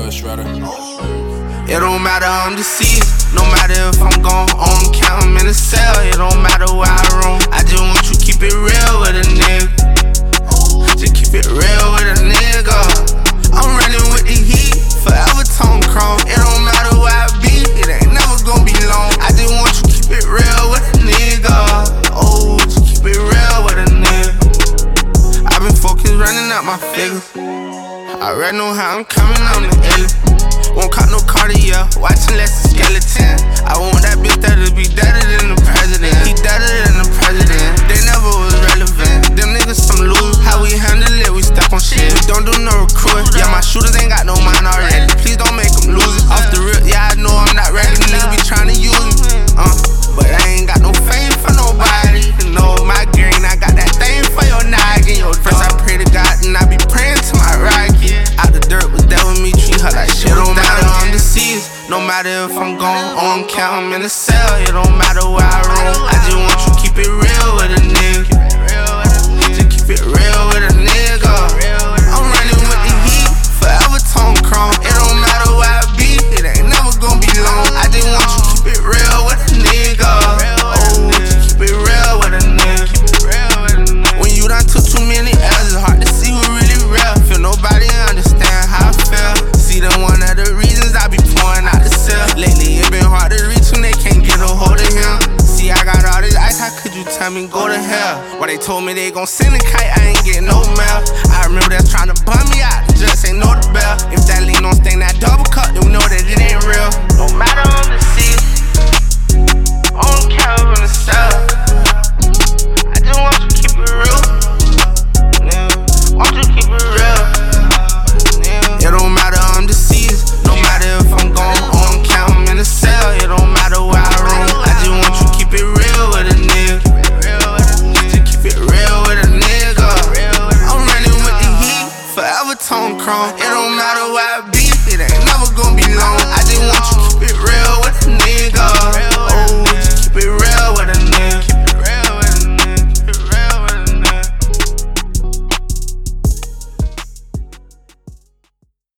Shredder. It don't matter, I'm deceased. No matter if I'm gone, on count, I'm in a cell. It don't matter where I roam. I just want you to keep it real with a nigga. Just keep it real with a nigga. I'm running with the heat, forever tone chrome. It don't matter where I be, it ain't never gonna be long. I just want you to keep it real with a nigga. Oh, just keep it real with a nigga. I've been focused running up my figures. I already know how I'm coming, I'm the illest. Won't cop no Cartier, watching less a skeleton. I want that bitch that'll be deader than the president. He deader than the president. They never was relevant. Them niggas some losers. How we handle it, we step on shit. We don't do no recruiting. Yeah, my shooters ain't got no mind already. Please don't make them lose it. Off the rip, yeah, I know I'm not ready. Niggas be trying to use me. But I ain't got no fame for nobody. You know my green, I got that thing for your noggin. Yo, first I pray to God, and I be praying to my rocket. Out the dirt was there with me, treat her like shit. Don't matter, I'm deceased. No matter if I'm gone, on count, I'm in a cell. It don't matter where I roam. I just want you to keep it real with a nigga. Just keep it real with a nigga. I'm running with the heat, forever tone chrome. It don't matter where I be, it ain't never gonna be long. I just want you to keep it real with a nigga. Oh, just keep it real with a nigga. When you done took too many L's, it's hard to see who really real. Feel nobody understand how I feel. See them one of the reasons I be pouring out the cell. Lately it been hard to reach when they can't get a hold of him. See I got all this ice, how could you tell me go to hell? Why they told me they gon' send a kite, I ain't getting no mail. I remember that's trying to bum me out, just ain't know the bell. If that lean don't sting that double cut, then we know that it ain't real. No matter on the sea, on count in the cell. I just want you to keep it real. Want you to keep it real. It don't matter, I'm deceased. No matter if I'm gone, on count, I'm in a cell. It don't matter where I roam. I just want you to keep it real with a nigga. Just keep it real with a nigga. I'm running with the heat, forever tone chrome. It don't matter where I be.